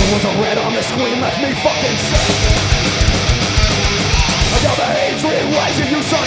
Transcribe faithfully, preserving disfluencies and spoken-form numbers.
was a red on the screen left me fucking sick. I got the hatred rising, you son